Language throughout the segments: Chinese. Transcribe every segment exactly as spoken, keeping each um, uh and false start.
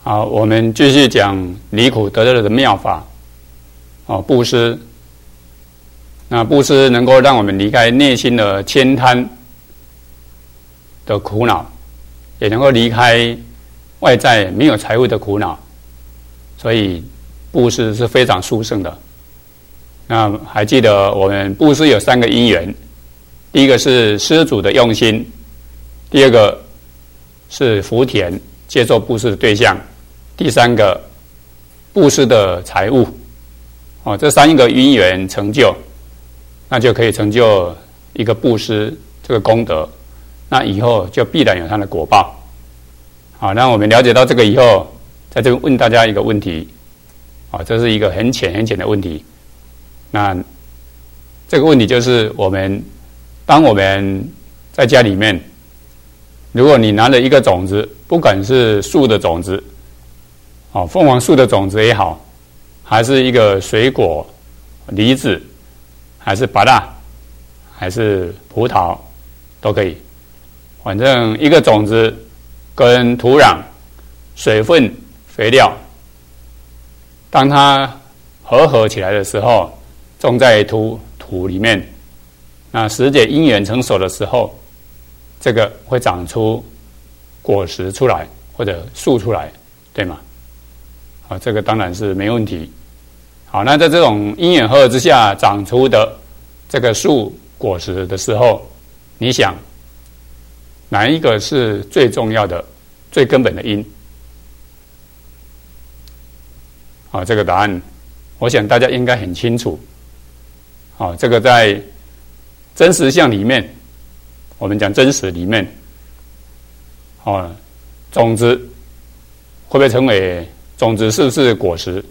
好，我们继续讲离苦得乐的妙法。哦，布施。那布施能够让我们离开内心的悭贪的苦恼，也能够离开外在没有财物的苦恼，所以布施是非常殊胜的。那还记得我们布施有三个因缘，第一个是施主的用心，第二个是福田接受布施的对象，第三个布施的财物。哦，这三个因缘成就，那就可以成就一个布施这个功德，那以后就必然有它的果报。好，那我们了解到这个以后，在这边问大家一个问题。啊，这是一个很浅很浅的问题。那这个问题就是，我们当我们在家里面，如果你拿了一个种子，不管是树的种子，哦，凤凰树的种子也好，还是一个水果，梨子，还是芭乐，还是葡萄，都可以。反正一个种子跟土壤、水分、肥料，当它合合起来的时候，种在土土里面，那时节因缘成熟的时候，这个会长出果实出来，或者树出来，对吗？好，这个当然是没问题。好，那在这种因缘合合之下长出的这个树果实的时候，你想哪一个是最重要的、最根本的因？好，这个答案，我想大家应该很清楚。好，这个在真实相里面，我们讲真实里面，哦，种子会不会成为种子？是不是果实？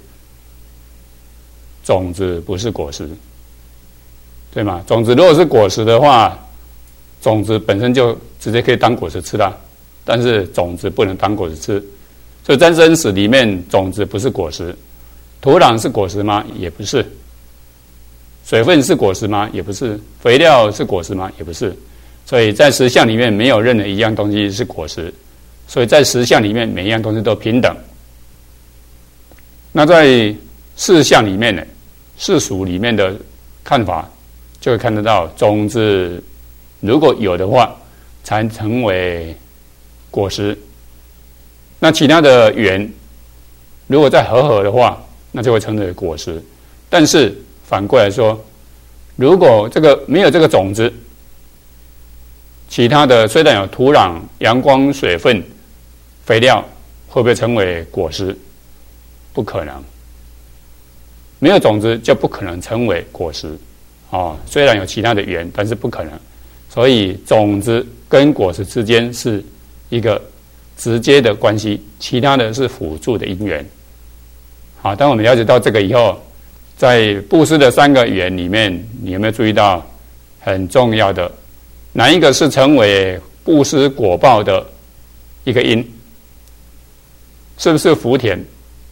种子不是果实，对吗？种子如果是果实的话，种子本身就直接可以当果实吃了，但是种子不能当果实吃。所以在真实里面，种子不是果实。土壤是果实吗？也不是。水分是果实吗？也不是。肥料是果实吗？也不是。所以在实相里面没有任何一样东西是果实，所以在实相里面每一样东西都平等。那在事相里面呢，世俗里面的看法就会看得到，种子如果有的话才成为果实，那其他的缘如果再合合的话，那就会成为果实。但是反过来说，如果这个没有这个种子，其他的虽然有土壤、阳光、水分、肥料，会不会成为果实？不可能。没有种子就不可能成为果实。哦，虽然有其他的缘，但是不可能。所以种子跟果实之间是一个直接的关系，其他的是辅助的因缘。好，当我们了解到这个以后，在布施的三个缘里面，你有没有注意到很重要的哪一个是成为布施果报的一个因？是不是福田？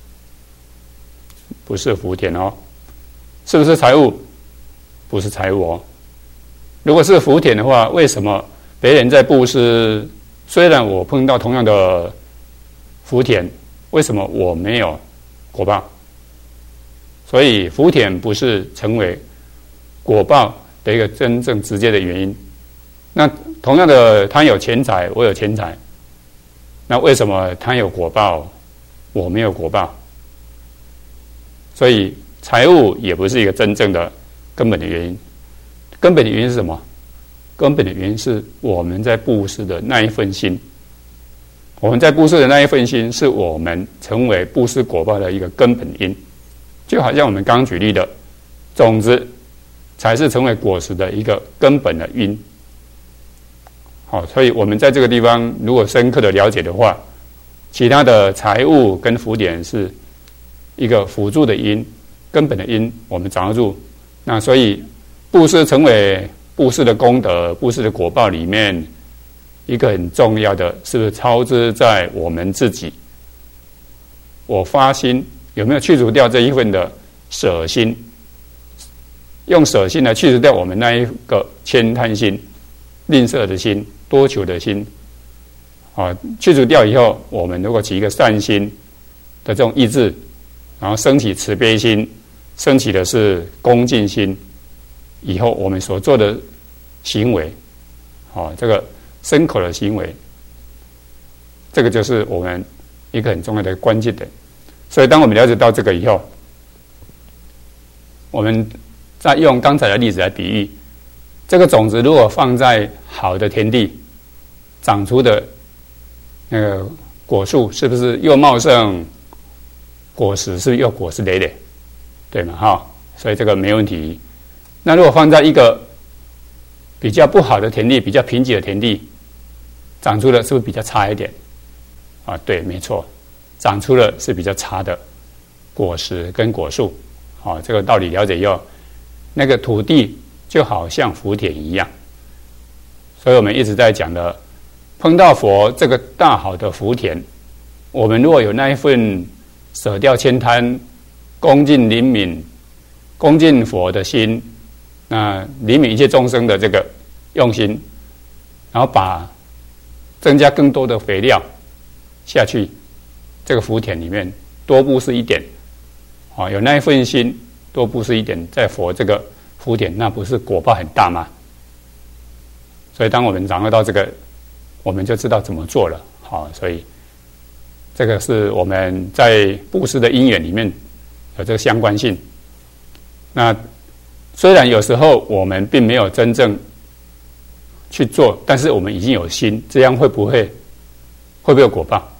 不是福田哦。是不是财物？不是财物哦。如果是福田的话，为什么别人在布施，虽然我碰到同样的福田，为什么我没有果报？所以福田不是成为果报的一个真正直接的原因。那同样的，他有钱财，我有钱财，那为什么他有果报，我没有果报？所以财物也不是一个真正的根本的原因。根本的原因是什么？根本的原因是我们在布施的那一份心。我们在布施的那一份心，是我们成为布施果报的一个根本因。就好像我们刚刚举例的，种子才是成为果实的一个根本的因。好，所以我们在这个地方如果深刻的了解的话，其他的财物跟福典是一个辅助的因，根本的因我们掌握住。那所以布施成为布施的功德、布施的果报里面一个很重要的，是不是超之在我们自己？我发心有没有去除掉这一份的舍心？用舍心来去除掉我们那一个悭贪心、吝啬的心、多求的心。啊，去除掉以后，我们如果起一个善心， 的这种意志，然后升起慈悲心，升起的是恭敬心，以后我们所做的行为，哦，这个身口的行为，这个就是我们一个很重要的关键点。所以当我们了解到这个以后，我们再用刚才的例子来比喻，这个种子如果放在好的田地，长出的那个果树是不是又茂盛，果实是不是又果实累累，对吗？哈，所以这个没问题。那如果放在一个比较不好的田地，比较贫瘠的田地，长出的是不是比较差一点？啊，对，没错，长出的是比较差的果实跟果树。好，这个道理了解以后，那个土地就好像福田一样。所以我们一直在讲的，碰到佛这个大好的福田，我们如果有那一份舍掉悭贪、恭敬怜悯、恭敬佛的心，那怜悯一切众生的这个用心，然后把增加更多的肥料下去这个福田里面，多布施一点，啊，有那一份心，多布施一点，在佛这个福田，那不是果报很大吗？所以当我们掌握到这个，我们就知道怎么做了。好，所以这个是我们在布施的因缘里面有这个相关性。那虽然有时候我们并没有真正去做，但是我们已经有心，这样会不会会不会有果报？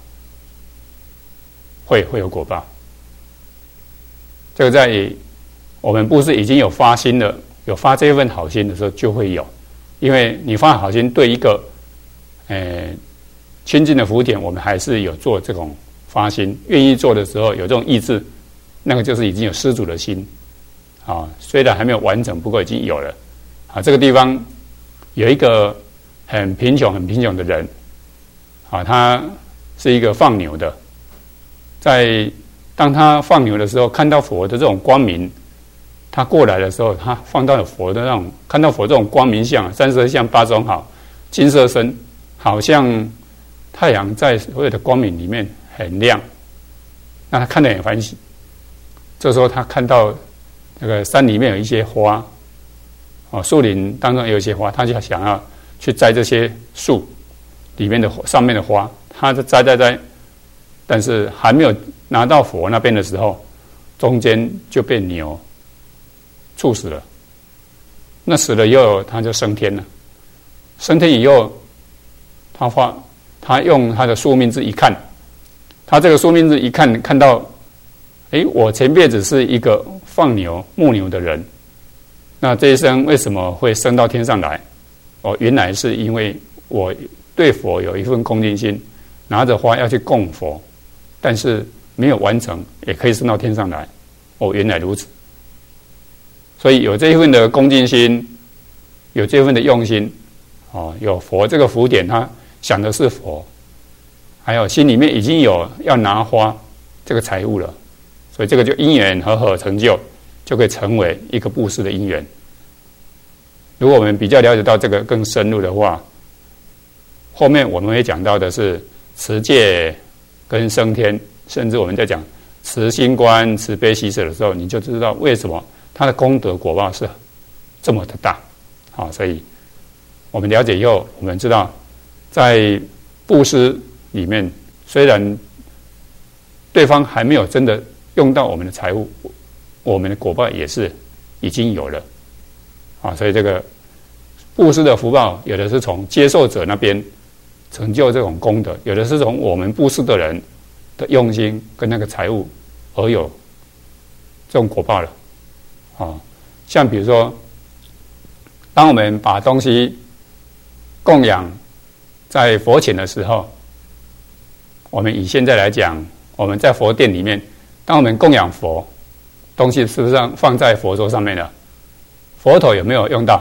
会会有果报。这个在我们布施已经有发心了，有发这份好心的时候就会有，因为你发好心对一个呃亲近的福田，我们还是有做这种发心，愿意做的时候有这种意志，那个就是已经有施主的心啊，虽然还没有完整，不过已经有了啊。这个地方有一个很贫穷、很贫穷的人啊，他是一个放牛的，在当他放牛的时候，看到佛的这种光明，他过来的时候，他放到了佛的那种，看到佛这种光明相，三色相、八种好，金色身，好像太阳在所有的光明里面很亮，那他看得很欢喜。这时候他看到那个山里面有一些花，哦，树林当中有一些花，他就想要去摘这些树里面的上面的花，他就摘摘摘，但是还没有拿到佛那边的时候，中间就被牛处死了。那死了以后，他就升天了。升天以后，他发他用他的宿命志一看，他这个宿命志一看，看到，哎，我前辈子是一个放牛牧牛的人，那这一生为什么会升到天上来？哦，原来是因为我对佛有一份恭敬心，拿着花要去供佛，但是没有完成，也可以升到天上来。哦，原来如此。所以有这一份的恭敬心，有这一份的用心，哦，有佛这个福典，他想的是佛，还有心里面已经有要拿花这个财物了，所以这个就因缘和合成就，就可以成为一个布施的因缘。如果我们比较了解到这个更深入的话，后面我们会讲到的是持戒跟升天，甚至我们在讲慈心观、慈悲喜舍的时候，你就知道为什么他的功德果报是这么的大。好，所以我们了解以后，我们知道在布施里面，虽然对方还没有真的用到我们的财物，我们的果报也是已经有了。啊，所以这个布施的福报，有的是从接受者那边成就这种功德，有的是从我们布施的人的用心跟那个财物而有这种果报了。啊，像比如说，当我们把东西供养在佛前的时候，我们以现在来讲，我们在佛殿里面，当我们供养佛，东西是不是放在佛桌上面了？佛头有没有用到？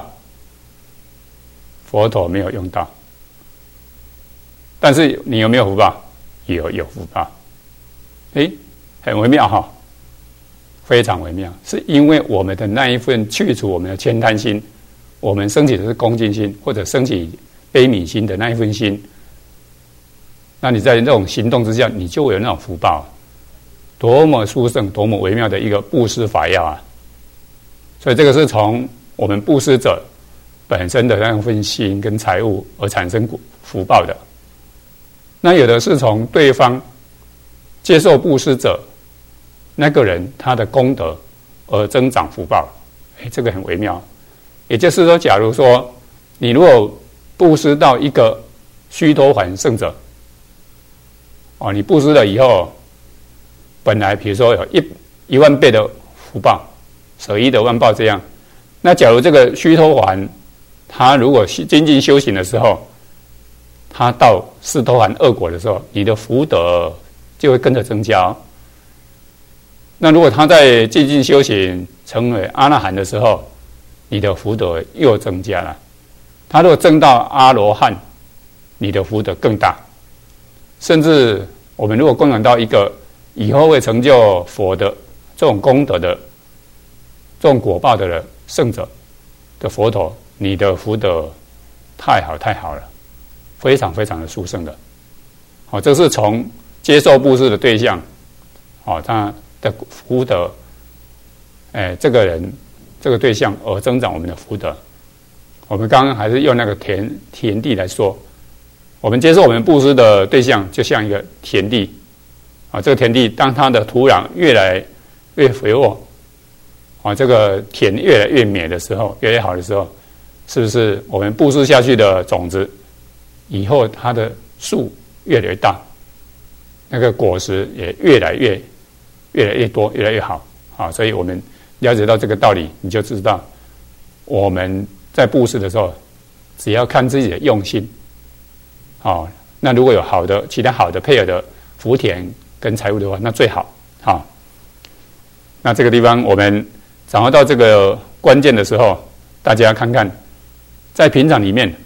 佛头没有用到，但是你有没有福报？有，有福报。诶，很微妙哈，非常微妙，是因为我们的那一份去除我们的悭贪心，我们升起的是恭敬心，或者升起悲悯心的那一份心，那你在这种行动之下，你就会有那种福报。 多么殊胜、多么微妙的一个布施法要啊！所以这个是从我们布施者本身的那份心跟财物而产生福报的。那有的是从对方接受布施者那个人他的功德而增长福报，哎，这个很微妙。也就是说，假如说你如果布施到一个须陀洹圣者，哦，你布施了以后，本来比如说有一一万倍的福报，舍一的万报这样。那假如这个须陀洹他如果精进修行的时候，他到斯陀含恶果的时候，你的福德就会跟着增加。那如果他在精进修行成为阿那含的时候，你的福德又增加了。他如果证到阿罗汉，你的福德更大。甚至我们如果供养到一个以后会成就佛的这种功德的这种果报的人圣者的佛陀，你的福德太好太好了，非常非常的殊胜的。好，这是从接受布施的对象，好，他的福德，哎，这个人这个对象而增长我们的福德。我们刚刚还是用那个田田地来说，我们接受我们布施的对象就像一个田地啊，这个田地当它的土壤越来越肥沃啊，这个田越来越美的时候，越来越好的时候，是不是我们布施下去的种子以后它的树越来越大，那个果实也越来越越来越多，越来越好啊！所以我们了解到这个道理，你就知道我们在布施的时候，只要看自己的用心，好，那如果有好的其他好的配合的福田跟财物的话，那最好。好，那这个地方我们掌握到这个关键的时候，大家看看，在平常里面，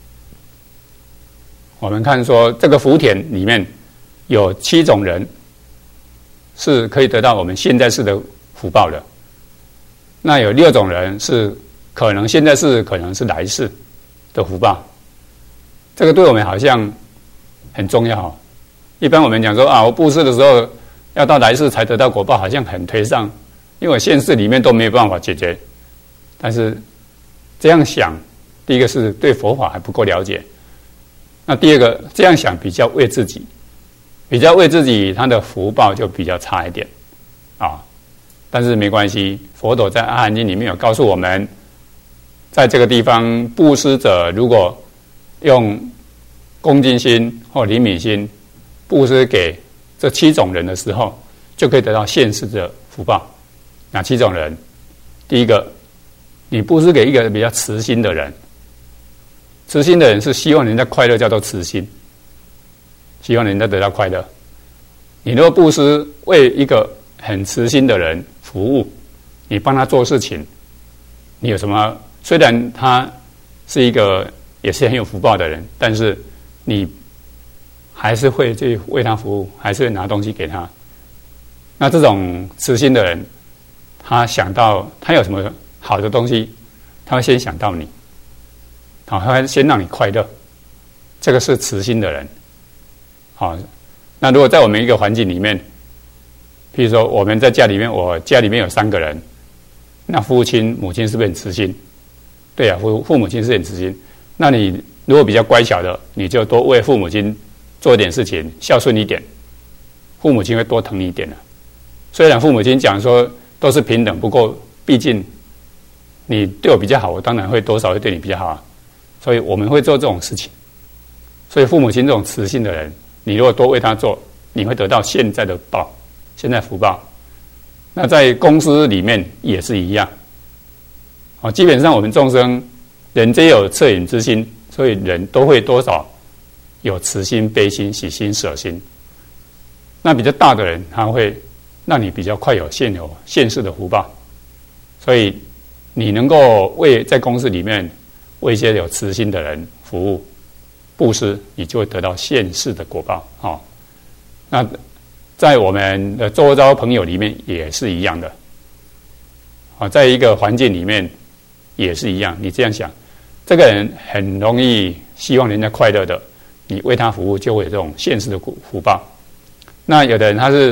我们看说这个福田里面有七种人是可以得到我们现在世的福报的，那有六种人是可能现在世，可能是来世的福报。这个对我们好像很重要。一般我们讲说啊，我布施的时候要到来世才得到果报，好像很推上，因为我现世里面都没有办法解决。但是这样想，第一个是对佛法还不够了解，那第二个这样想比较为自己，比较为自己，他的福报就比较差一点啊。但是没关系，佛陀在《阿含经》里面有告诉我们，在这个地方布施者如果用恭敬心或怜悯心布施给这七种人的时候，就可以得到现世的福报。哪七种人？第一个，你布施给一个比较慈心的人，慈心的人是希望人家快乐，叫做慈心，希望人家得到快乐。你如果布施为一个很慈心的人服务，你帮他做事情，你有什么？虽然他是一个也是很有福报的人，但是你还是会去为他服务，还是会拿东西给他。那这种慈心的人，他想到他有什么好的东西，他会先想到你，好，他会先让你快乐。这个是慈心的人。好，那如果在我们一个环境里面，譬如说我们在家里面，我家里面有三个人，那父亲母亲是不是很慈心？对啊，父父母亲是很慈心。那你如果比较乖巧的，你就多为父母亲做一点事情，孝顺一点，父母亲会多疼你一点的。虽然父母亲讲说都是平等，不过毕竟你对我比较好，我当然会多少会对你比较好啊。所以我们会做这种事情。所以父母亲这种慈心的人，你如果多为他做，你会得到现在的报，现在福报。那在公司里面也是一样。哦，基本上我们众生人皆有恻隐之心，所以人都会多少有慈心、悲心、喜心、舍心。那比较大的人，他会让你比较快有现有现世的福报。所以你能够为在公司里面为一些有慈心的人服务、布施，你就会得到现世的果报。哦，那在我们的周遭朋友里面也是一样的。啊，在一个环境里面也是一样。你这样想，这个人很容易希望人家快乐的，你为他服务就会有这种现世的福报。那有的人他是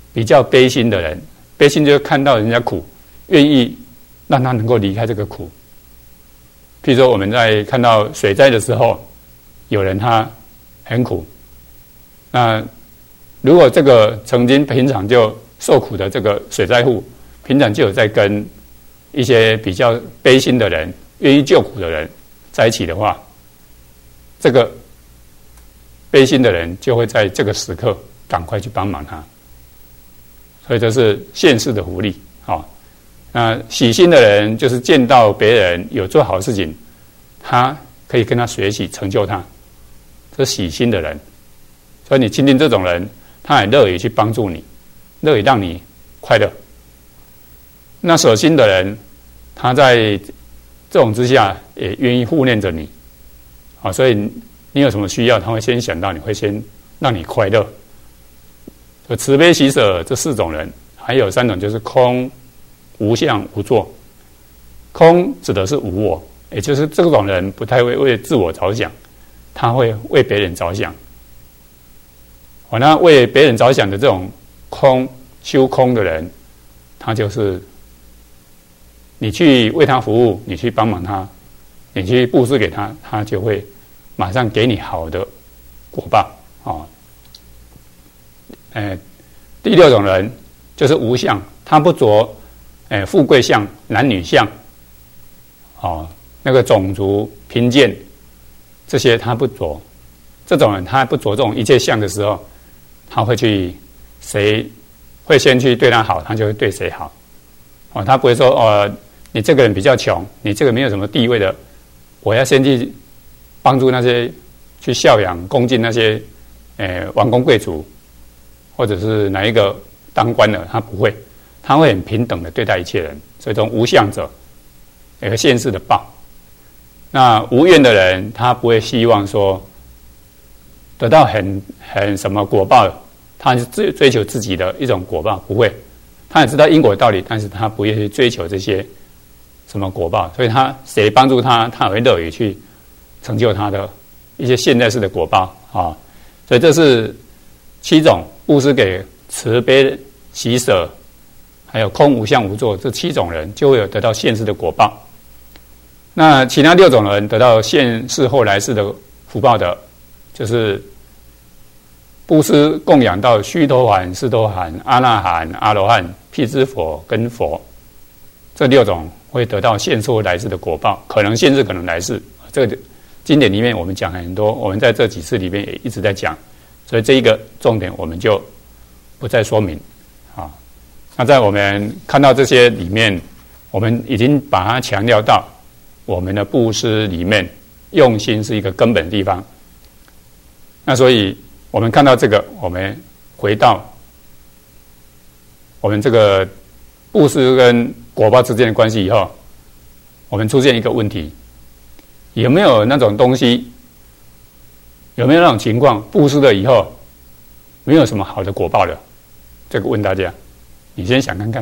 比较悲心的人，悲心就是看到人家苦，愿意让他能够离开这个苦。譬如说我们在看到水灾的时候，有人他很苦，那如果这个曾经平常就受苦的这个水灾户，平常就有在跟一些比较悲心的人、愿意救苦的人在一起的话，这个悲心的人就会在这个时刻赶快去帮忙他。所以这是现世的福利。好，那喜心的人就是见到别人有做好事情，他可以跟他学习，成就他，这是喜心的人。所以你亲近这种人，他很乐于去帮助你，乐于让你快乐。那舍心的人，他在这种之下也愿意护念着你，啊，所以你有什么需要，他会先想到你，会先让你快乐。所以慈悲喜舍这四种人，还有三种就是空、无相、无作。空指的是无我，也就是这种人不太会为自我着想，他会为别人着想。哦，那为别人着想的这种空修空的人，他就是你去为他服务，你去帮忙他，你去布施给他，他就会马上给你好的果报啊。哦呃，第六种人就是无相，他不着呃富贵相、男女相，哦，那个种族、贫贱这些他不着。这种人他不着这种一切相的时候，他会去谁会先去对他好，他就会对谁好。哦，他不会说哦，你这个人比较穷，你这个没有什么地位的，我要先去帮助那些去孝养、恭敬那些呃王公贵族。或者是哪一个当官的，他不会，他会很平等的对待一切人。所以这种无相者，有个现世的报。那无愿的人，他不会希望说得到很很什么果报，他是追追求自己的一种果报，不会。他也知道因果道理，但是他不会去追求这些什么果报。所以他谁帮助他，他也会乐于去成就他的一些现在式的果报啊。所以这是七种布施给慈悲喜舍还有空无相无作这七种人，就会有得到现世的果报。那其他六种人得到现世后来世的福报的，就是布施供养到须陀洹、斯陀含、阿那含、阿罗汉、辟支佛跟佛，这六种会得到现世后来世的果报，可能现世，可能来世。这个经典里面我们讲很多，我们在这几次里面也一直在讲。所以这一个重点我们就不再说明啊。那在我们看到这些里面，我们已经把它强调到我们的布施里面，用心是一个根本的地方。那所以我们看到这个，我们回到我们这个布施跟果报之间的关系以后，我们出现一个问题：有没有那种东西？有没有那种情况，布施了以后没有什么好的果报了？这个问大家，你先想看看。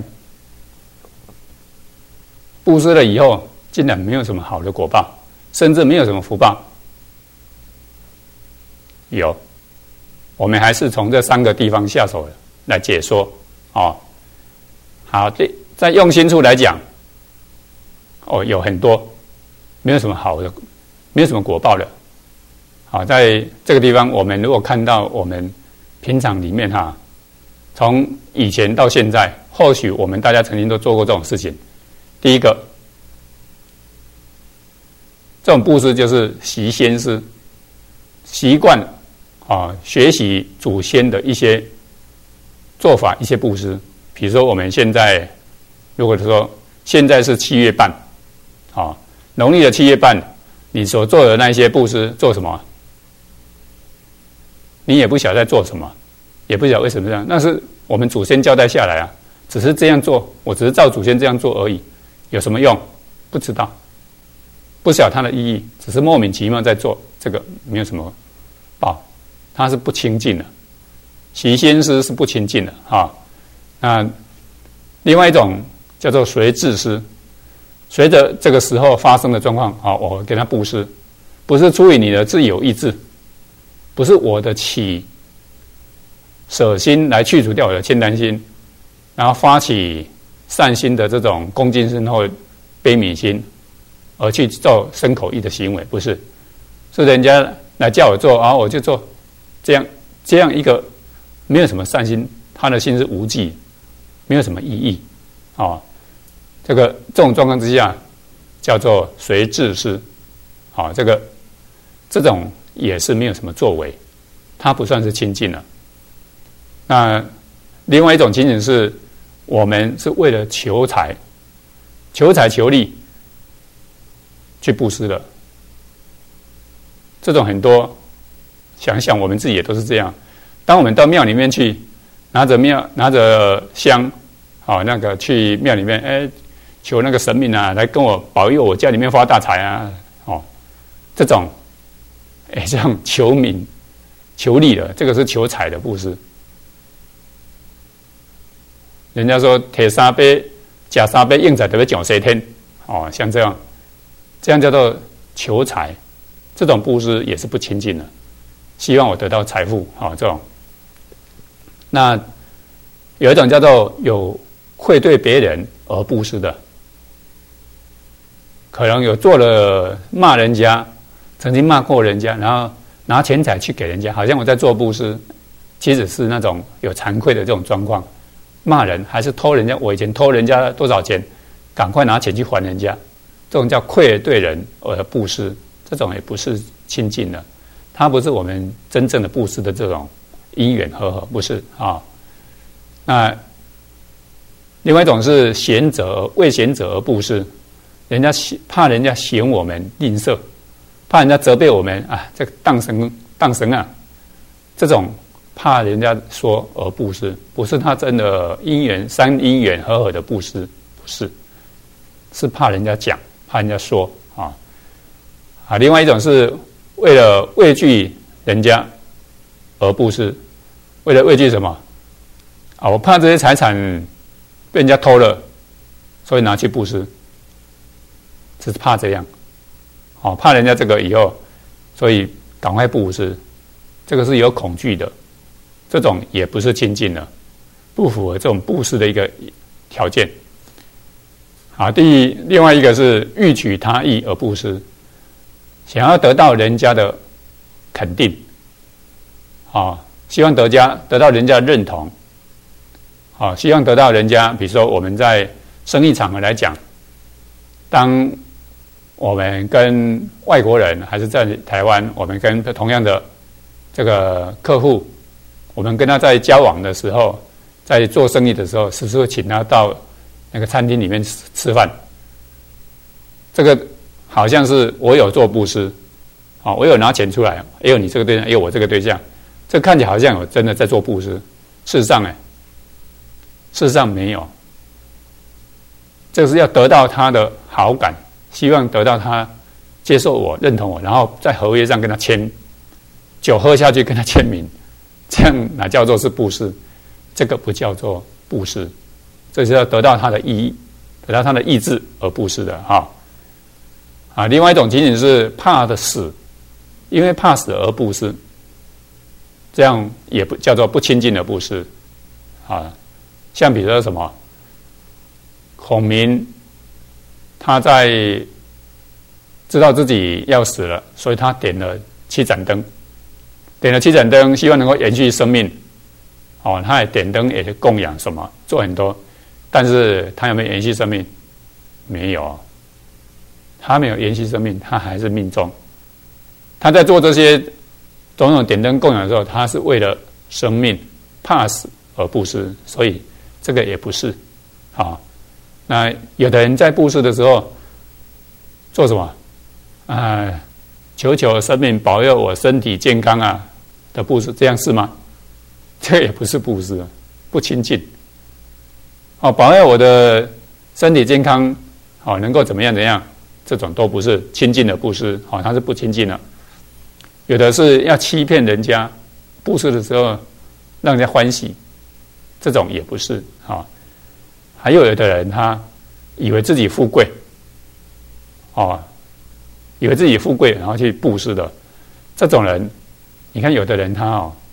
布施了以后，竟然没有什么好的果报，甚至没有什么福报。有，我们还是从这三个地方下手来解说哦。好，对，在用心处来讲，哦，有很多没有什么好的，没有什么果报的。好，在这个地方，我们如果看到我们平常里面哈，从以前到现在，或许我们大家曾经都做过这种事情。第一个，这种布施就是习先施，习惯啊学习祖先的一些做法，一些布施。比如说我们现在，如果说现在是七月半，啊，农历的七月半，你所做的那些布施做什么？你也不晓得在做什么，也不晓得为什么这样。那是我们祖先交代下来啊，只是这样做，我只是照祖先这样做而已，有什么用？不知道，不晓得它的意义，只是莫名其妙在做这个，没有什么报，它是不清净的。习先施是不清净的哈。那另外一种叫做随智施，随着这个时候发生的状况啊，我给他布施，不是出于你的自由意志。不是我的起舍心来去除掉我的悭贪心，然后发起善心的这种恭敬心或悲悯心，而去做身口意的行为，不是，是人家来叫我做，然后我就做，这样这样一个没有什么善心，他的心是无记，没有什么意义，哦，这个这种状况之下，叫做随智思，好、哦，这个这种也是没有什么作为，它不算是亲近了。那另外一种情形是，我们是为了求财、求财求利去布施的，这种很多，想想我们自己也都是这样。当我们到庙里面去，拿着庙拿着香，好、哦、那个去庙里面，哎，求那个神明啊，来跟我保佑我家里面发大财啊，哦，这种，哎，这样求名、求利的，这个是求财的布施。人家说铁三杯、假三杯，硬仔特别讲谁天，哦，像这样，这样叫做求财，这种布施也是不亲近的。希望我得到财富，啊、哦，这种。那有一种叫做有愧对别人而布施的，可能有做了骂人家，曾经骂过人家，然后拿钱财去给人家，好像我在做布施，其实是那种有惭愧的这种状况。骂人还是偷人家，我以前偷人家多少钱，赶快拿钱去还人家，这种叫愧对人而布施，这种也不是亲近的，它不是我们真正的布施的这种因缘和合，不是啊。那另外一种是贤者为贤者而布施，人家怕人家嫌我们吝啬，怕人家责备我们啊，这个当神当神啊，这种。怕人家说而布施，不是他真的因缘三因缘和合的布施，不是，是怕人家讲，怕人家说啊啊。另外一种是为了畏惧人家而布施，为了畏惧什么啊？我怕这些财产被人家偷了，所以拿去布施，只是怕这样，哦，怕人家这个以后，所以赶快布施，这个是有恐惧的。这种也不是亲近了，不符合这种布施的一个条件。好，第另外一个是欲取他意而布施，想要得到人家的肯定，啊，希望得家得到人家认同，啊，希望得到人家，比如说我们在生意场合来讲，当我们跟外国人还是在台湾，我们跟同样的这个客户。我们跟他在交往的时候，在做生意的时候，是不是会请他到那个餐厅里面吃吃饭？这个好像是我有做布施，啊，我有拿钱出来，也有你这个对象，也有我这个对象，这看起来好像有真的在做布施，事实上呢，事实上没有，这是要得到他的好感，希望得到他接受我、认同我，然后在合约上跟他签，酒喝下去跟他签名。这样哪叫做是布施？这个不叫做布施，这是要得到他的意义，得到他的意志而布施的哈。啊，另外一种仅仅是怕的死，因为怕死而布施，这样也不叫做不亲近的布施啊。像比如说什么，孔明他在知道自己要死了，所以他点了七盏灯。点了七盏灯，希望能够延续生命。哦，他也点灯，也是供养什么，做很多。但是他有没有延续生命？没有，他没有延续生命，他还是命终。他在做这些种种点灯供养的时候，他是为了生命，怕死而布施，所以这个也不是。好，那有的人在布施的时候做什么？啊。求求生命保佑我身体健康啊的布施，这样是吗？这也不是布施，不亲近。哦，保佑我的身体健康，哦，能够怎么样怎样，这种都不是亲近的布施，哦，它是不亲近的。有的是要欺骗人家，布施的时候让人家欢喜，这种也不是啊、哦。还有有的人他以为自己富贵，哦。以为自己富贵，然后去布施的这种人，你看有的人他哦，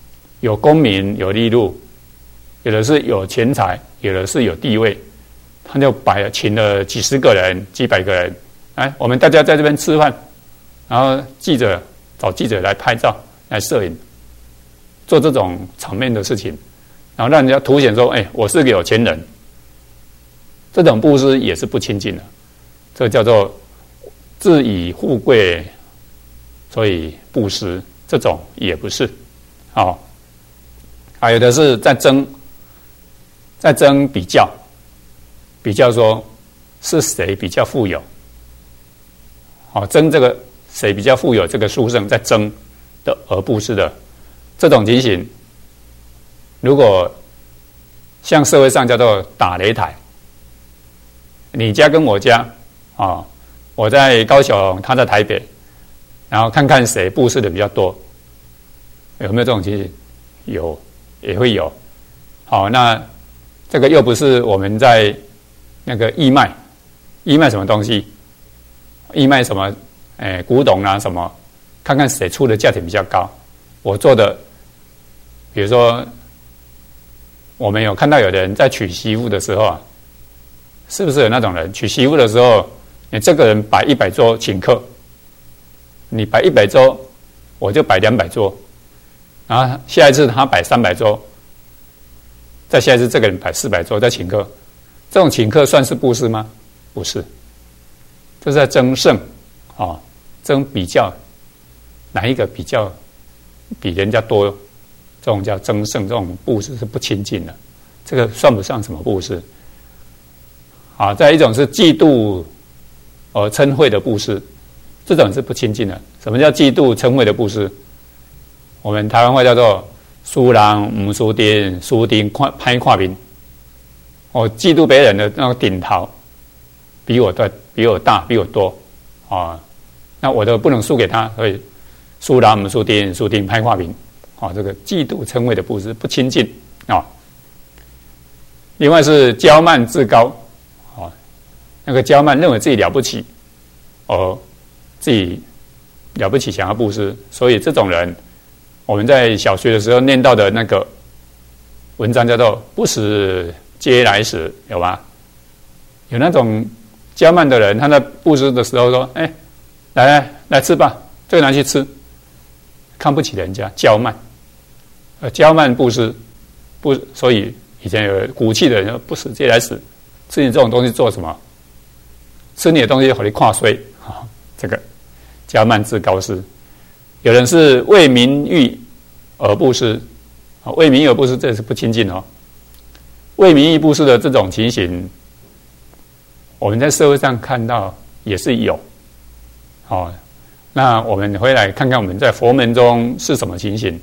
有功名有利禄，有的是有钱财，有的是有地位，他就摆了请了几十个人、几百个人，来，我们大家在这边吃饭，然后记者找记者来拍照、来摄影，做这种场面的事情，然后让人家凸显说：“哎，我是个有钱人。”这种布施也是不清净的，这叫做自以富贵，所以布施，这种也不是。好，还有的是在争，在争比较，比较说是谁比较富有，好，争这个谁比较富有，这个书生在争的而布施的这种情形，如果像社会上叫做打擂台，你家跟我家啊、哦，我在高雄，他在台北，然后看看谁布施的比较多，有没有这种情形？有，也会有。好，那这个又不是我们在那个义卖，义卖什么东西？义卖什么？哎，古董啊什么？看看谁出的价钱比较高。我做的，比如说，我们有看到有的人在娶媳妇的时候啊。是不是有那种人娶媳妇的时候，你这个人摆一百桌请客，你摆一百桌，我就摆两百桌，然后下一次他摆三百桌，再下一次这个人摆四百桌再请客，这种请客算是布施吗？不是，这是在争胜啊、哦，争比较，哪一个比较比人家多，这种叫争胜，这种布施是不亲近的，这个算不上什么布施。啊，再一种是嫉妒而嗔恚的布施，这种是不亲近的。什么叫嫉妒嗔恚的布施？我们台湾话叫做输人唔输丁，输丁拍跨兵。我嫉妒别人的那个顶头比我大、比我大、比我多啊，那我都不能输给他，所以输人唔输丁，输丁拍跨兵。啊，这个嫉妒嗔恚的布施不亲近啊。另外是骄慢自高。那个骄慢认为自己了不起，而自己了不起想要布施，所以这种人，我们在小学的时候念到的那个文章叫做“不食嗟来食”，有吗？有那种骄慢的人，他在布施的时候说：“哎，来来来吃吧，这个拿去吃。”看不起人家，骄慢，呃，骄慢布施，不，所以以前有骨气的人说：“不食嗟来食，吃你这种东西做什么？”吃你的东西和你跨衰啊，这个骄慢自高施。有人是为名誉而布施，啊，为名誉而布施，这是不亲近哦。为名誉布施的这种情形，我们在社会上看到也是有。哦，那我们回来看看我们在佛门中是什么情形。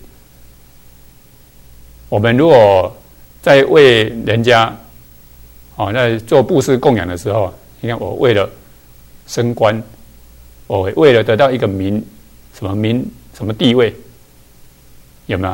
我们如果在为人家，哦，在做布施供养的时候，你看，我为了升官，我为了得到一个名，什么名，什么地位，有没有？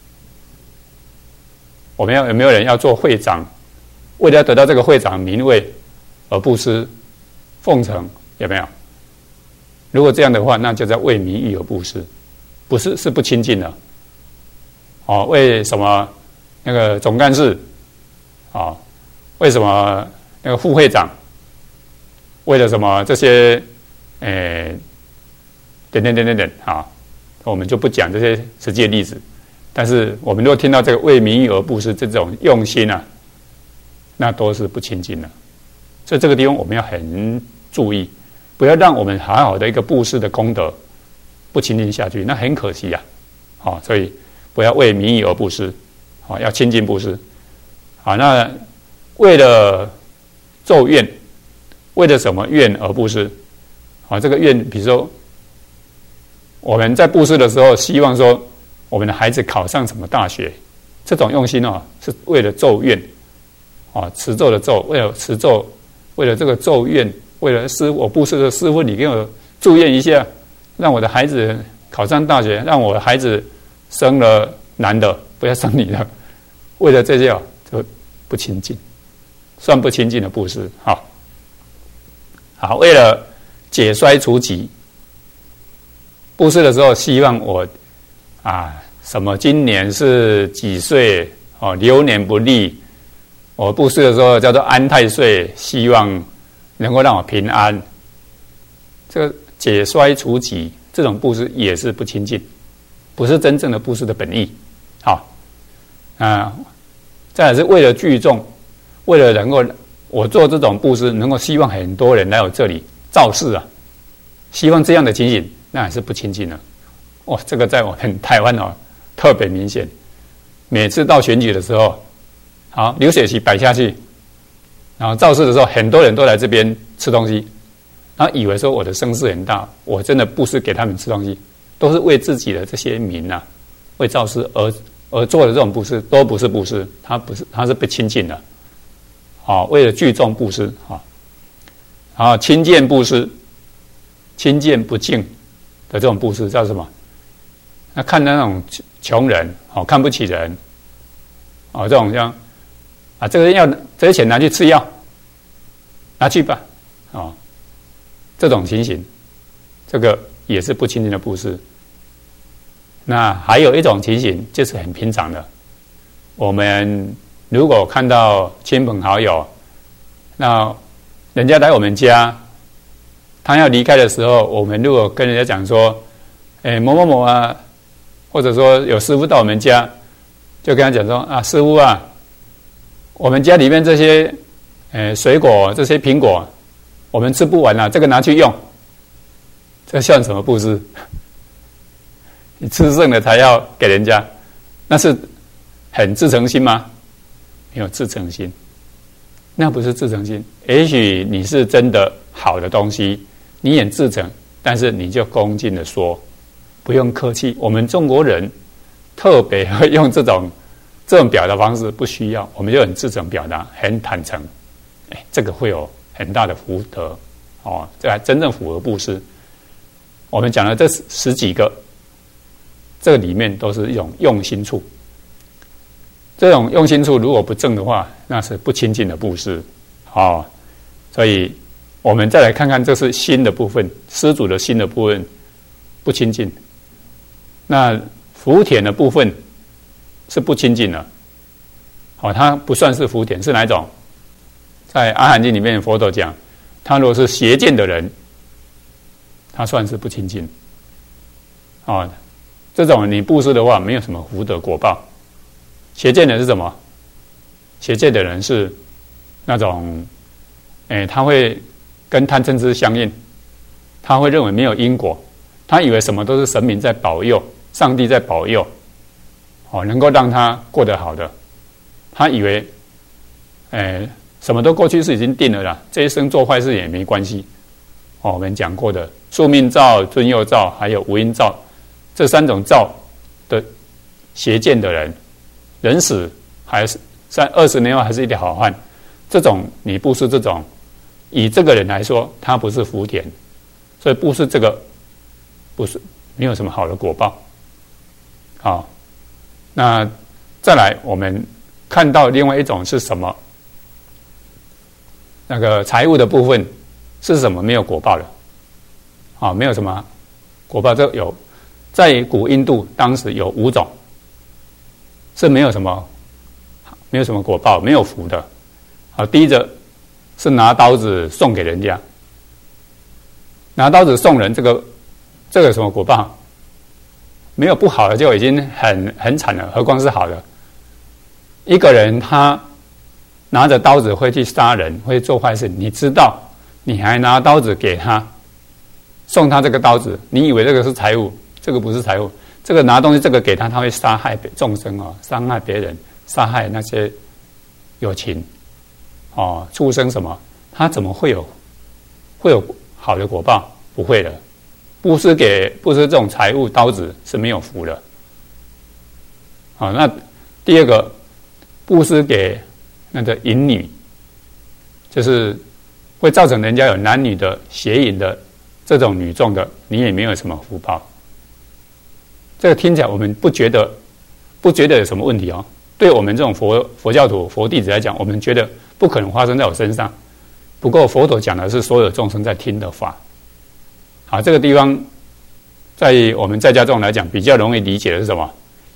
我们要有没有人要做会长？为了要得到这个会长名位而布施奉承，有没有？如果这样的话，那就叫为名誉而布施，不是是不亲近的。哦，为什么那个总干事？哦，为什么那个副会长？为了什么这些，诶，等等等等等啊，我们就不讲这些实际的例子。但是我们如果听到这个为名誉而布施这种用心啊，那都是不亲近的。所以这个地方我们要很注意，不要让我们好好的一个布施的功德不亲近下去，那很可惜呀、啊。好，所以不要为名誉而布施，好，要亲近布施。好，那为了咒怨。为了什么愿而布施？啊，这个愿，比如说我们在布施的时候，希望说我们的孩子考上什么大学，这种用心哦，是为了咒愿，啊，持咒的咒，为了持咒，为了这个咒愿，为了师我布施的师父，你给我祝愿一下，让我的孩子考上大学，让我的孩子生了男的，不要生女的，为了这些哦，就不亲近，算不亲近的布施，好。好，为了解衰除疾，布施的时候，希望我啊什么今年是几岁哦，流年不利。我布施的时候叫做安太岁，希望能够让我平安。这个解衰除疾，这种布施也是不亲近，不是真正的布施的本意。好，啊，再来是为了聚众，为了能够我做这种布施，能够希望很多人来我这里造势啊，希望这样的情形，那还是不亲近了。哇，这个在我们台湾哦特别明显。每次到选举的时候，好，流水席摆下去，然后造势的时候，很多人都来这边吃东西，然后以为说我的声势很大，我真的布施给他们吃东西，都是为自己的这些民啊，为造势而而做的这种布施，都不是布施，他不是，他是被亲近的，好，为了聚众布施，好，然后亲见布施，亲见不敬的这种布施叫什么？那看那种穷人，好，看不起人，哦，这种像。啊，这个要这些钱拿去吃药，拿去吧，哦，这种情形，这个也是不亲近的布施。那还有一种情形，就是很平常的，我们如果看到亲朋好友，那人家来我们家，他要离开的时候，我们如果跟人家讲说，哎，某某某啊，或者说有师父到我们家，就跟他讲说啊，师父啊。我们家里面这些，呃，水果这些苹果，我们吃不完了，这个拿去用，这算什么布施？你吃剩了才要给人家，那是很自诚心吗？没有自诚心，那不是自诚心。也许你是真的好的东西，你也自诚，但是你就恭敬的说，不用客气。我们中国人特别会用这种。这种表达方式不需要，我们就很自诚表达，很坦诚，哎，这个会有很大的福德哦，这还真正符合布施。我们讲的这十几个，这个里面都是一种用心处。这种用心处如果不正的话，那是不亲近的布施哦。所以我们再来看看，这是心的部分，施主的心的部分不亲近。那福田的部分。是不亲近的，好、哦，它不算是福田，是哪一种？在《阿含经》里面，佛陀讲，他如果是邪见的人，他算是不亲近。哦，这种你布施的话，没有什么福德果报。邪见的是什么？邪见的人是那种，哎，他会跟贪嗔痴相应，他会认为没有因果，他以为什么都是神明在保佑，上帝在保佑。哦，能够让他过得好的，他以为，哎，什么都过去是已经定了啦，这一生做坏事也没关系。哦，我们讲过的宿命造、尊佑造，还有无因造，这三种造的邪见的人，人死还是三二十年后还是一条好汉，这种你布施这种，以这个人来说，他不是福田，所以布施这个不是没有什么好的果报。好。那再来，我们看到另外一种是什么？那个财务的部分是什么？没有果报的，啊，没有什么果报。这有在古印度当时有五种是没有什么没有什么果报，没有福的。好，第一个是拿刀子送给人家，拿刀子送人，这个这个有什么果报？没有不好的就已经很很惨了，何况是好的。一个人他拿着刀子会去杀人，会做坏事，你知道，你还拿刀子给他，送他这个刀子，你以为这个是财物？这个不是财物，这个拿东西这个给他，他会杀害众生哦，伤害别人，杀害那些有情哦，畜生什么，他怎么会有会有好的果报？不会的。布施给布施这种财物刀子是没有福的。好，那第二个布施给那个淫女，就是会造成人家有男女的邪淫的这种女众的，你也没有什么福报。这个听起来我们不觉得不觉得有什么问题哦。对我们这种佛佛教徒佛弟子来讲，我们觉得不可能发生在我身上。不过佛陀讲的是所有众生在听的法。好，这个地方在我们在家众来讲比较容易理解的是什么？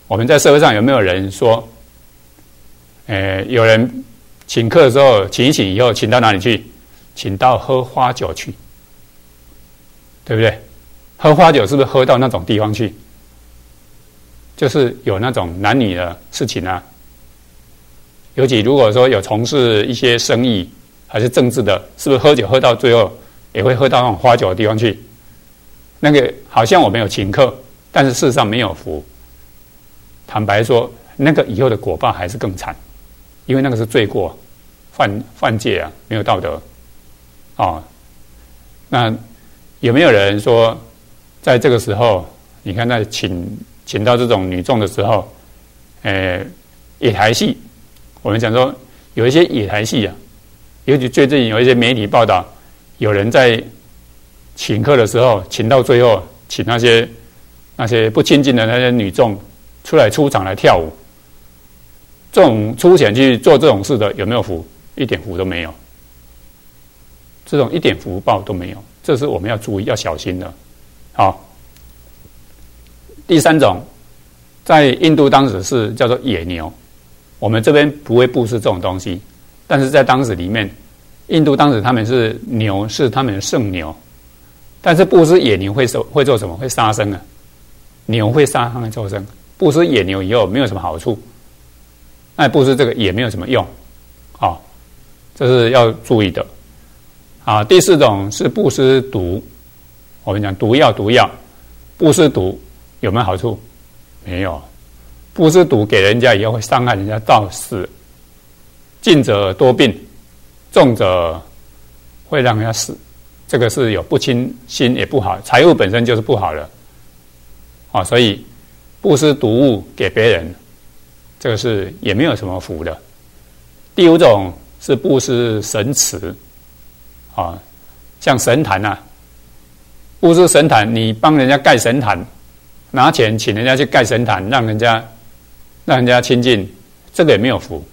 我们在社会上有没有人说，呃，有人请客的时候，请一请以后，请到哪里去？请到喝花酒去，对不对？喝花酒是不是喝到那种地方去？就是有那种男女的事情啊。尤其如果说有从事一些生意还是政治的，是不是喝酒喝到最后也会喝到那种花酒的地方去？那个好像我们有请客，但是事实上没有福。坦白说，那个以后的果报还是更惨，因为那个是罪过，犯犯戒啊，没有道德。哦，那有没有人说，在这个时候，你看在请请到这种女众的时候，呃，野台戏，我们讲说有一些野台戏啊，尤其最近有一些媒体报道，有人在请客的时候，请到最后，请那些那些不亲近的那些女众出来出场来跳舞，这种出钱去做这种事的，有没有福？一点福都没有。这种一点福报都没有，这是我们要注意、要小心的。好，第三种，在印度当时是叫做野牛，我们这边不会布施这种东西，但是在当时里面，印度当时他们是牛，是他们的圣牛，但是布施野牛会会做什么？会杀生啊，牛会杀他们畜生，布施野牛以后没有什么好处，那布施这个也没有什么用，好，这是要注意的。啊，第四种是布施毒，我们讲毒药，毒药，布施毒有没有好处？没有，布施毒给人家以后会伤害人家到死，近者多病，重者会让人家死，这个是有不清心也不好，财务本身就是不好了，啊，所以布施毒物给别人，这个是也没有什么福的。第五种是布施神祠。啊，像神坛啊，布施神坛，你帮人家盖神坛，拿钱请人家去盖神坛，让人家让人家亲近，这个也没有福。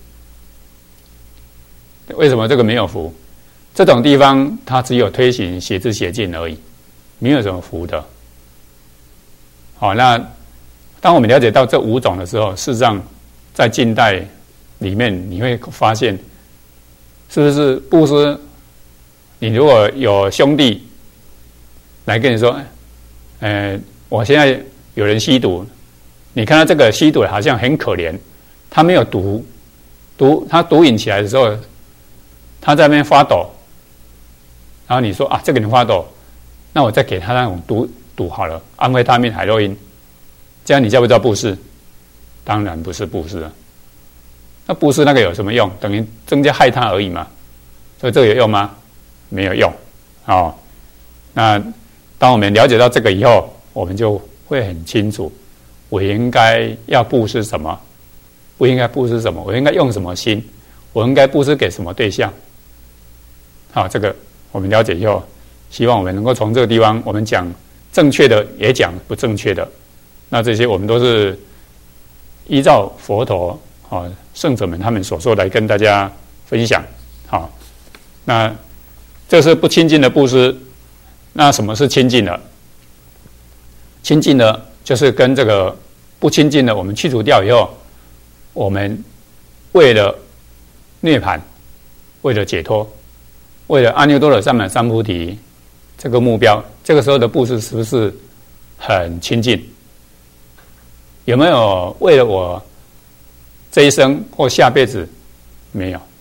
为什么这个没有福？这种地方它只有推行邪知邪见而已，没有什么福的。好，那当我们了解到这五种的时候，事实上在近代里面你会发现，是不是布施？你如果有兄弟来跟你说，呃，我现在有人吸毒，你看到这个吸毒好像很可怜，他没有毒，毒他毒瘾起来的时候，他在那边发抖，然后你说啊，这个人发抖，那我再给他那种毒毒好了，安非他命、海洛因，这样你叫不叫布施？当然不是布施了。那布施那个有什么用？等于增加害他而已嘛。所以这个有用吗？没有用，哦。那当我们了解到这个以后，我们就会很清楚，我应该要布施什么，不应该布施什么，我应该用什么心，我应该布施给什么对象。好，这个我们了解以后，希望我们能够从这个地方，我们讲正确的，也讲不正确的。那这些我们都是依照佛陀啊圣者们他们所说来跟大家分享。好，那这是不亲近的布施。那什么是亲近的？亲近的就是跟这个不亲近的我们去除掉以后，我们为了涅槃，为了解脱，为了阿耨多罗三藐三菩提这个目标，这个时候的布施是不是很亲近？有没有为了我这一生或下辈子？没有。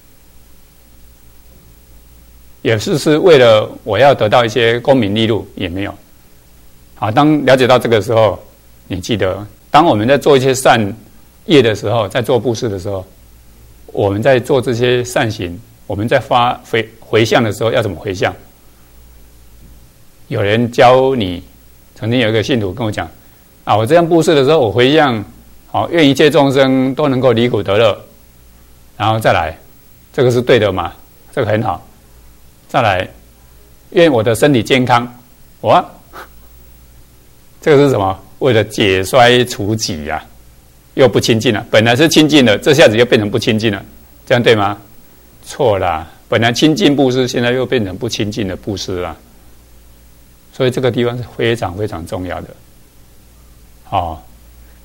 也是是为了我要得到一些功名利禄，也没有。好，当了解到这个时候，你记得，当我们在做一些善业的时候，在做布施的时候，我们在做这些善行，我们在发回回向的时候要怎么回向？有人教你，曾经有一个信徒跟我讲，啊，我这样布施的时候，我回向，好，愿一切众生都能够离苦得乐，然后再来，这个是对的嘛？这个很好。再来，愿我的身体健康。哇，这个是什么？为了解衰除己呀、啊，又不亲近了。本来是亲近的，这下子又变成不亲近了，这样对吗？错啦，本来亲近布施，现在又变成不亲近的布施了。所以这个地方是非常非常重要的。好、哦，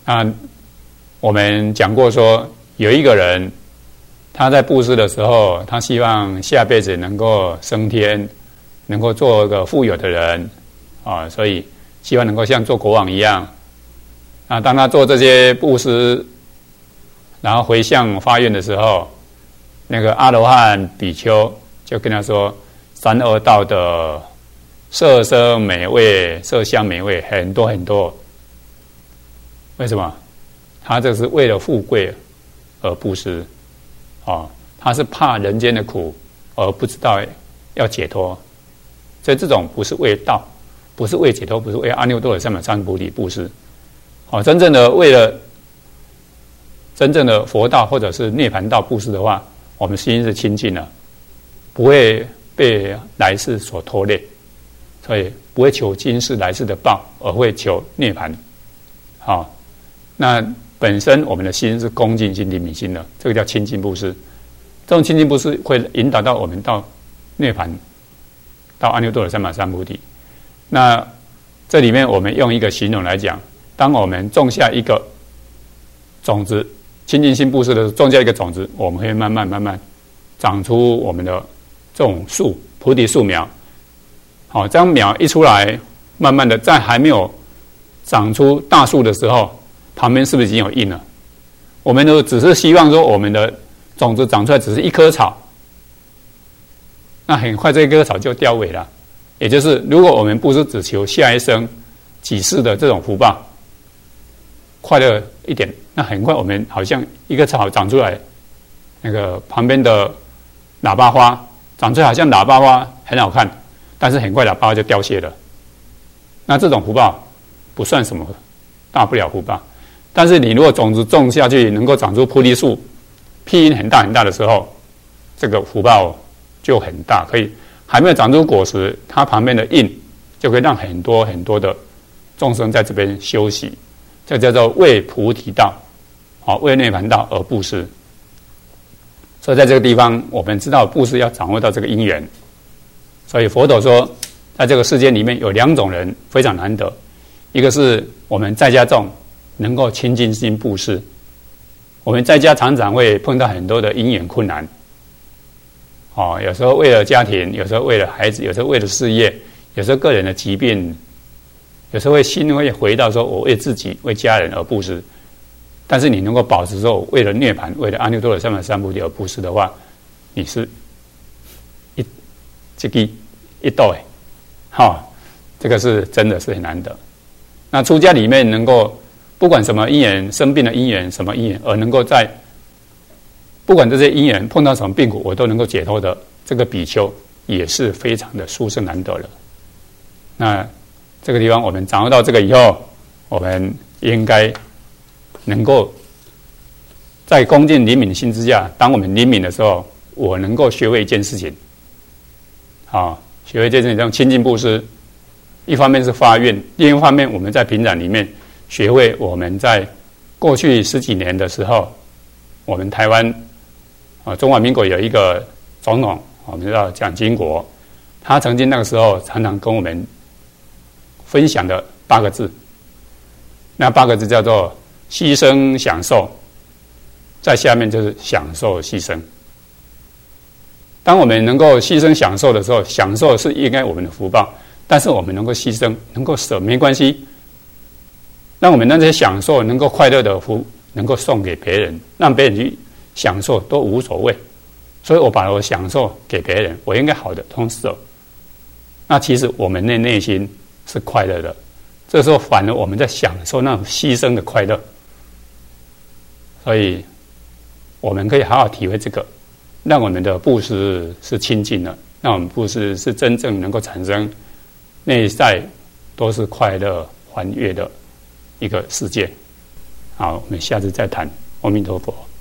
那我们讲过说，有一个人他在布施的时候，他希望下辈子能够升天，能够做个富有的人啊，所以希望能够像做国王一样。那当他做这些布施，然后回向发愿的时候，那个阿罗汉比丘就跟他说：三恶道的色声美味、色香美味很多很多。为什么？他这是为了富贵而布施，哦，他是怕人间的苦而不知道要解脱，所以这种不是为道，不是为解脱，不是为阿耨多罗三藐三菩提布施。哦，真正的为了真正的佛道或者是涅槃道布施的话，我们心是清净的，不会被来世所拖累，所以不会求今世来世的报，而会求涅槃。好、哦，那本身我们的心是恭敬心、灵敏心的，这个叫清净布施。这种清净布施会引导到我们到涅槃，到阿耨多罗三藐三菩提。那这里面我们用一个形容来讲，当我们种下一个种子，清净心布施的时候，种下一个种子，我们会慢慢慢慢长出我们的这种树，菩提树苗。好，这样苗一出来，慢慢的在还没有长出大树的时候，旁边是不是已经有印了？我们都只是希望说，我们的种子长出来只是一棵草，那很快这棵草就凋萎了。也就是，如果我们不是只求下一生几世的这种福报，快乐一点，那很快我们好像一个草长出来，那个旁边的喇叭花长出来好像喇叭花很好看，但是很快喇叭花就凋谢了。那这种福报不算什么大不了福报，但是你如果种子种下去，能够长出菩提树，庇荫很大很大的时候，这个福报就很大，可以还没有长出果实，它旁边的印就可以让很多很多的众生在这边休息，这叫做为菩提道，好，为涅槃道而布施。所以在这个地方，我们知道布施要掌握到这个因缘。所以佛陀说，在这个世界里面有两种人非常难得，一个是我们在家众能够清净心布施。我们在家常常会碰到很多的因缘困难，哦，有时候为了家庭，有时候为了孩子，有时候为了事业，有时候个人的疾病，有时候会心会回到说，我为自己、为家人而布施。但是你能够保持说，为了涅槃、为了阿耨多罗三藐三菩提而布施的话，你是一这个一斗哎，好，这个是真的是很难得。那出家里面能够不管什么因缘，生病的因缘，什么因缘，而能够在不管这些因缘碰到什么病苦，我都能够解脱的，这个比丘也是非常的殊胜难得了。那这个地方我们掌握到这个以后，我们应该能够在恭敬灵敏的心之下，当我们灵敏的时候，我能够学会一件事情，好，学会一件事情，这种清净布施，一方面是发愿，另一方面我们在平常里面学会我们在过去十几年的时候，我们台湾啊中华民国有一个总统，我们知道蒋经国，他曾经那个时候常常跟我们分享的八个字，那八个字叫做牺牲享受，在下面就是享受牺牲。当我们能够牺牲享受的时候，享受是应该我们的福报，但是我们能够牺牲，能够舍没关系，让我们那些享受能够快乐的福能够送给别人，让别人去享受都无所谓。所以我把我享受给别人，我应该好的同时，那其实我们的内心是快乐的，这时候反而我们在享受那种牺牲的快乐。所以我们可以好好体会这个，让我们的布施是清净的，让我们布施是真正能够产生内在都是快乐欢悦的一个世界。好，我们下次再谈。阿弥陀佛。